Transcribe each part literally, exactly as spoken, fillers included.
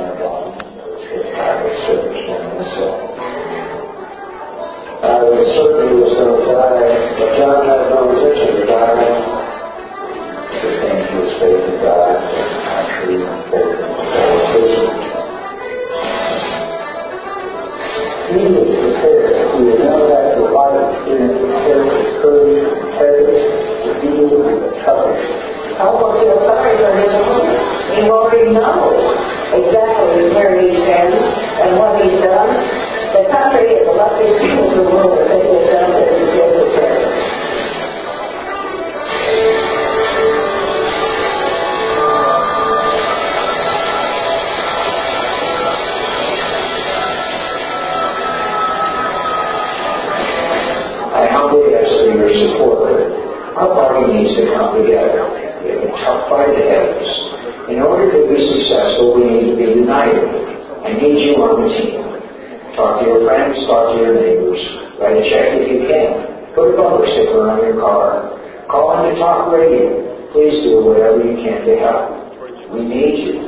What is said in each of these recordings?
and on with private service in Minnesota. I was certainly was going to die, but John had no intention of dying. Sustained his faith in God and the country and faith in the fellow citizens. He was prepared. He was known as the life experience of courage, integrity, to deal with the toughest. I almost feel sorry for him. You already know exactly where he stands and what he's done. The country is the luckiest people in the world that they have done that is good for prayer. I humbly ask for your support. Our party needs to come together. We have a tough fight ahead of us. In order to be successful, we need to be united. I need you on the team. Talk to your friends, talk to your neighbors. Write a check if you can. Put a bumper sticker on your car. Call into talk radio. Please do whatever you can to help. We need you.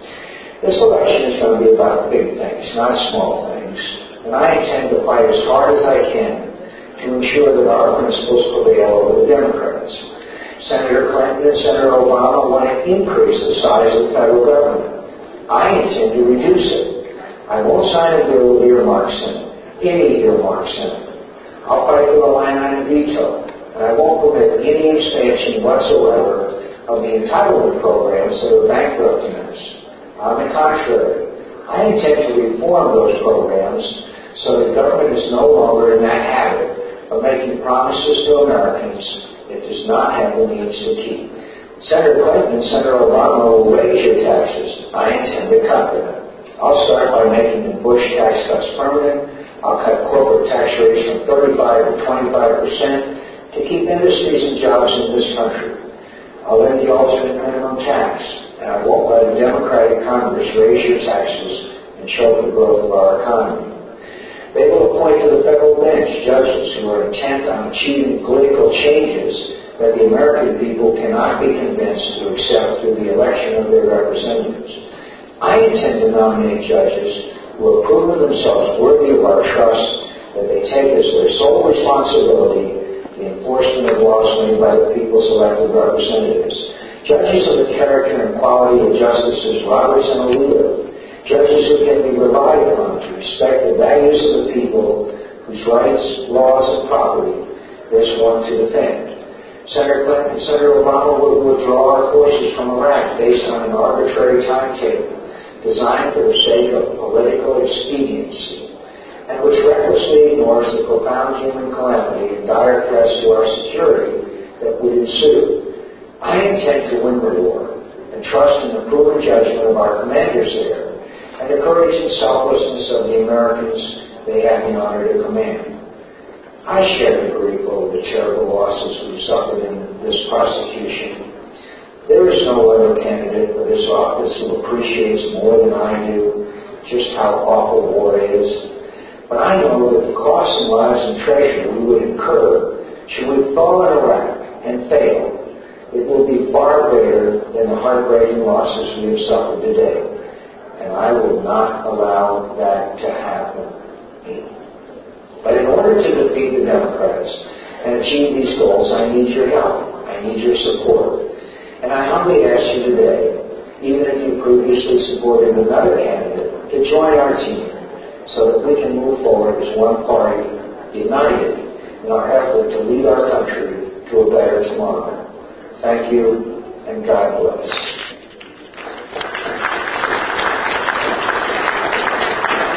This election is going to be about big things, not small things. And I intend to fight as hard as I can to ensure that our principles prevail over the Democrats. Senator Clinton and Senator Obama want to increase the size of the federal government. I intend to reduce it. I won't sign a bill with earmarks in it, any earmarks in it. I'll fight for the line item veto, and I won't permit any expansion whatsoever of the entitlement programs that are bankrupting us. On the contrary, I intend to reform those programs so that government is no longer in that habit of making promises to Americans it does not have the means to keep. Senator Clinton and Senator Obama will raise your taxes. I intend to cut them. I'll start by making the Bush tax cuts permanent. I'll cut corporate tax rates from thirty-five to twenty-five percent to keep industries and jobs in this country. I'll end the alternate minimum tax, and I won't let a Democratic Congress raise your taxes and choke the growth of our economy. They will appoint to the federal bench judges who are intent on achieving political changes that the American people cannot be convinced to accept through the election of their representatives. I intend to nominate judges who have proven themselves worthy of our trust, that they take as their sole responsibility the enforcement of laws made by the people's elected representatives. Judges of the character and quality of Justices Roberts and Alito. Judges who can be relied upon to respect the values of the people whose rights, laws, and property they sworn to defend. Senator Clinton and Senator Obama will withdraw our forces from Iraq based on an arbitrary timetable designed for the sake of political expediency, and which recklessly ignores the profound human calamity and dire threats to our security that would ensue. I intend to win the war and trust in the proven judgment of our commanders there, and the courage and selflessness of the Americans they have the honor to command. I share the grief over the terrible losses we've suffered in this prosecution. There is no other candidate for this office who appreciates more than I do just how awful war is. But I know that the costs in lives and treasure we would incur should we fall in Iraq and fail, it will be far greater than the heartbreaking losses we have suffered today. And I will not allow that to happen. But in order to defeat the Democrats and achieve these goals, I need your help. I need your support. And I humbly ask you today, even if you previously supported another candidate, to join our team so that we can move forward as one party, united in our effort to lead our country to a better tomorrow. Thank you, and God bless.